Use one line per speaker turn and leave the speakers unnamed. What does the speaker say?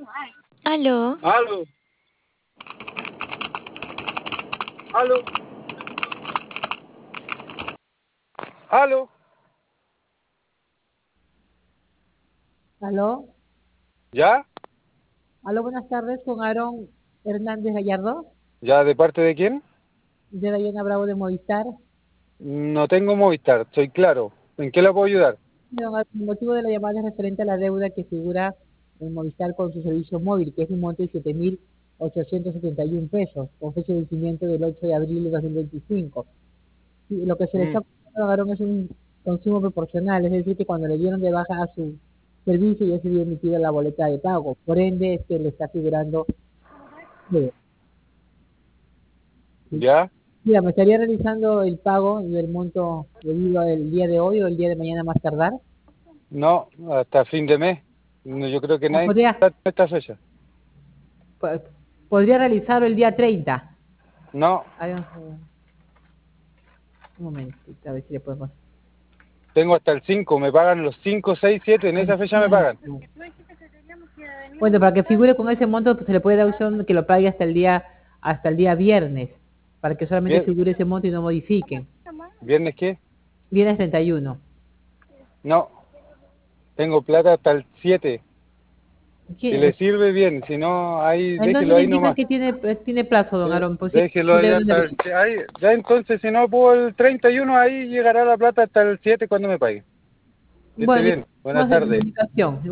Aló.
Aló, aló, aló.
Aló,
¿Ya?
aló, buenas tardes con Aaron Hernández Gallardo,
¿Ya de parte de quién?
de Dayana Bravo de Movistar.
No tengo Movistar, soy claro. ¿En qué la puedo ayudar?
Don Aaron, el motivo de la llamada es referente a la deuda que figura en Movistar con su servicio móvil, que es un monto de 7.871 pesos, con fecha de vencimiento del 8 de abril de 2025. Y lo que se le
Mm,
está cobrando, don Aaron, es un consumo proporcional, es decir, que cuando le dieron de baja a su servicio ya se había emitido la boleta de pago, por ende es que le está figurando. ¿Sí?
¿Ya?
Mira, me estaría realizando el pago del monto debido al día de hoy o el día de mañana más tardar.
No, hasta fin de mes. No, yo creo que
O
nadie
podría,
está en esta fecha.
po- podría realizarlo el día 30.
No,
A ver, un momentito, a ver si le podemos.
tengo hasta el 5. Me pagan los 5, 6, 7. En esa fecha me pagan.
Bueno, para que figure con ese monto, pues se le puede dar opción de que lo pague hasta el día viernes, para que solamente
Bien,
figure ese monto y no modifiquen.
¿viernes qué?
Viernes 31.
No, tengo plata hasta el 7. Si le
¿Qué?
sirve bien, si no, ahí
¿En dónde
déjelo
le
ahí
indican
nomás.
que tiene plazo, don Aaron? Pues sí,
Déjelo
su
allá
deuda es
hasta
de-
el... Ahí, ya entonces, si no puedo el 31, ahí llegará la plata hasta el 7 cuando me pague. Que esté
Bueno,
bien. Buenas
estamos en
tardes.
comunicación.